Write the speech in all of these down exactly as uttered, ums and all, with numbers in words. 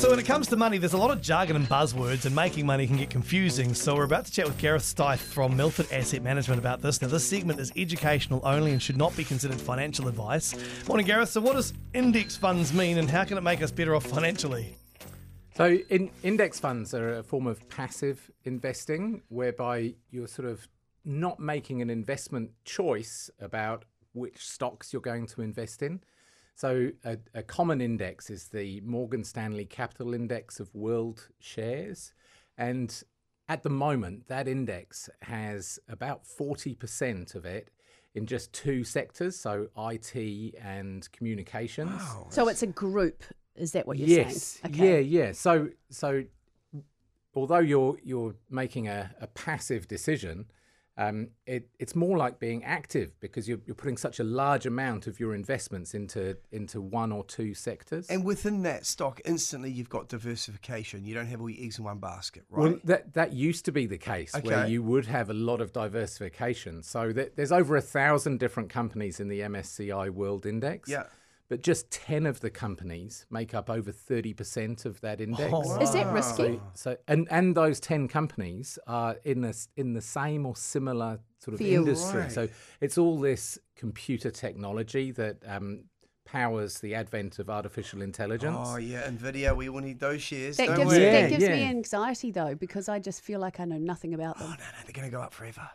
So when it comes to money, there's a lot of jargon and buzzwords, and making money can get confusing. So we're about to chat with Gareth Steiff from Milford Asset Management about this. Now, this segment is educational only and should not be considered financial advice. Morning, Gareth. So what does index funds mean, and how can it make us better off financially? So in, index funds are a form of passive investing whereby you're sort of not making an investment choice about which stocks you're going to invest in. So a, a common index is the Morgan Stanley Capital Index of World Shares. And at the moment, that index has about forty percent of it in just two sectors, so I T and communications. Wow. So it's a group, is that what you're yes. saying? Okay. Yeah, yeah. So so although you're you're making a, a passive decision, Um, it, it's more like being active because you're, you're putting such a large amount of your investments into into one or two sectors. And within that stock, instantly you've got diversification. You don't have all your eggs in one basket, right? Well, that that used to be the case, Okay. where you would have a lot of diversification. So th- there's over a thousand different companies in the M S C I World Index. Yeah. But just ten of the companies make up over thirty percent of that index. Oh, wow. Is that risky? So, and, and those ten companies are in the, in the same or similar sort of Field. industry. Right. So it's all this computer technology that um, powers the advent of artificial intelligence. Oh, yeah, NVIDIA, we all need those shares, That don't gives, we? Yeah, that gives me yeah. anxiety, though, because I just feel like I know nothing about Oh, them. no, no, they're going to go up forever.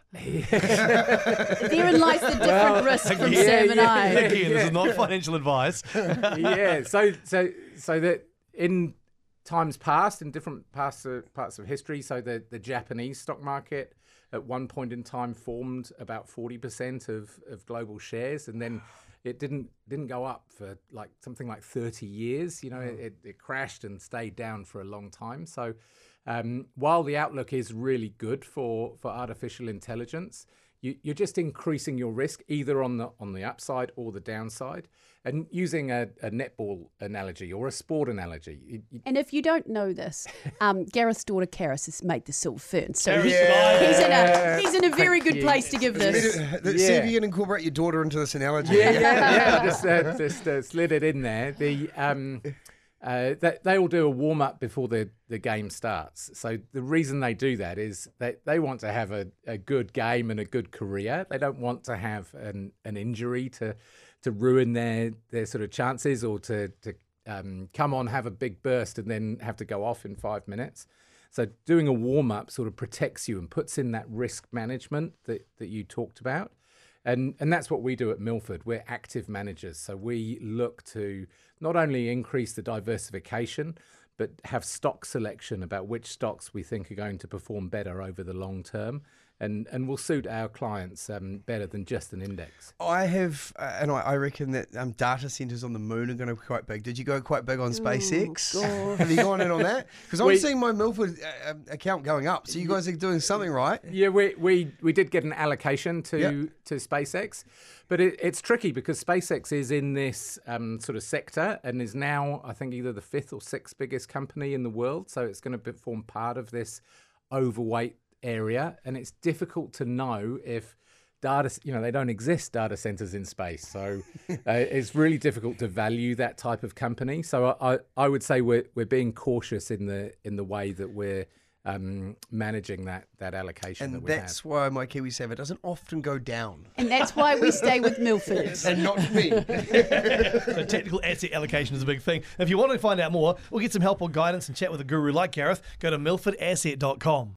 Therein lies the different risk from yeah, Sam and yeah, I. yeah. Again, this is not financial advice. yeah. So so so that in times past, in different parts of parts of history, so the, the Japanese stock market at one point in time formed about forty percent of, of global shares, and then it didn't didn't go up for like something like thirty years. You know, Mm. it, it crashed and stayed down for a long time. So um, while the outlook is really good for, for artificial intelligence, you, you're just increasing your risk either on the on the upside or the downside. And using a, a netball analogy or a sport analogy, you, you, And if you don't know this, um, Gareth's daughter Karis has made the silver fern. So he- Yeah. he's in a he's in a very good you. place to give this. Let's see if you can incorporate your daughter into this analogy. yeah, yeah, yeah. Just, uh, just uh, slid it in there. The um, uh, they, they all do a warm up before the, the game starts. So the reason they do that is they, they want to have a, a good game and a good career. They don't want to have an, an injury to to ruin their their sort of chances, or to to um, come on, have a big burst, and then have to go off in five minutes. So doing a warm up sort of protects you and puts in that risk management that, that you talked about. And and that's what we do at Milford. We're active managers. So we look to not only increase the diversification, but have stock selection about which stocks we think are going to perform better over the long term, and, and will suit our clients um, better than just an index. I have, uh, and I, I reckon that um, data centers on the moon are going to be quite big. Did you go quite big on SpaceX? gosh. Have you gone in on that? Because I'm We- seeing my Milford uh, account going up. So you guys are doing something right. Yeah, we we, we did get an allocation to Yep. to SpaceX, but it, it's tricky because SpaceX is in this um, sort of sector and is now, I think, either the fifth or sixth biggest company in the world. So it's going to form part of this overweight area, and it's difficult to know if data, you know, they don't exist data centers in space. So uh, it's really difficult to value that type of company. So I, I, I would say we're we're being cautious in the in the way that we're um, managing that that allocation that And we that's have. why my Kiwi Saver doesn't often go down. And that's why we stay with Milford. And not me. So technical asset allocation is a big thing. If you want to find out more, we'll get some help or guidance and chat with a guru like Gareth. Go to milford asset dot com.